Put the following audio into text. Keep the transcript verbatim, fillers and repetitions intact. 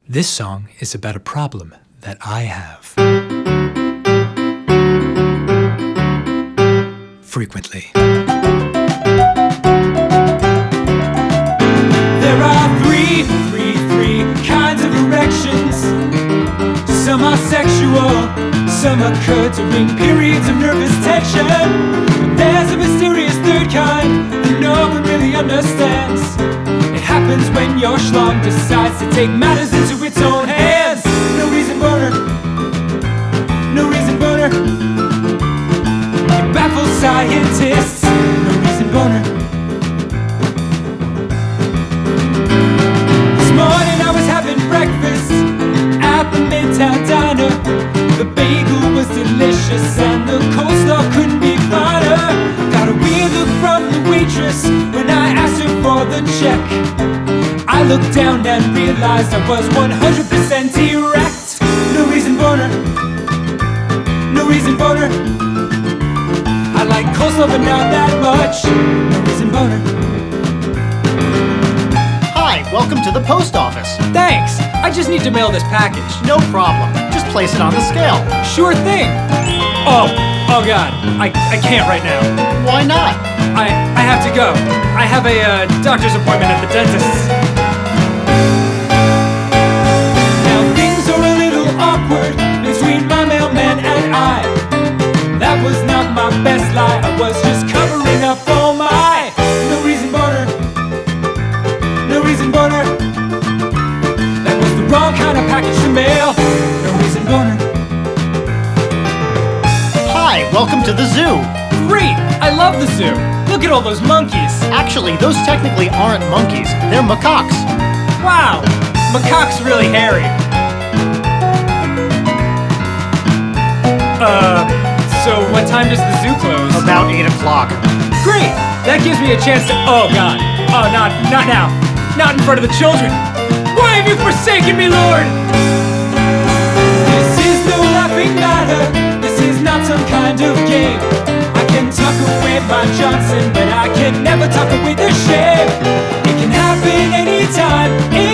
This song is about a problem that I have. Frequently. There are three, three, three kinds of erections. Some are sexual, some occur during periods of nervous tension. There's a mysterious third kind that no one really understands. It happens when your schlong decides to take matters into its own hands. No reason boner, no reason boner. It baffles scientists. No reason boner. This morning I was having breakfast at the Midtown Diner. The bagel was delicious and the coleslaw couldn't be finer. Got a weird look from the waitress when I asked her for the check. I looked down and realized I was one hundred percent erect. No reason boner, no reason boner. I like coleslaw but not that much. No reason boner. Hi, welcome to the post office. Thanks, I just need to mail this package. No problem, just place it on the scale. Sure thing. Oh, oh god, I, I can't right now. Why not? I, I have to go. I have a uh, doctor's appointment at the dentist's. Now things are a little awkward between my mailman and I. That was not my best lie, I was just covering up for my no reason boner. No reason boner. That was the wrong kind of package to mail. No reason boner. Hi, welcome to the zoo. Great! I love the zoo. Look at all those monkeys. Actually, those technically aren't monkeys, they're macaques. Wow! Macaque's really hairy. Uh, so what time does the zoo close? About eight o'clock. Great! That gives me a chance to- Oh god. Oh, not, not now. Not in front of the children. Why have you forsaken me, Lord? This is no laughing matter. This is not some kind of game. I can tuck away my Johnson, but I can never tuck away the shame. It can happen anytime.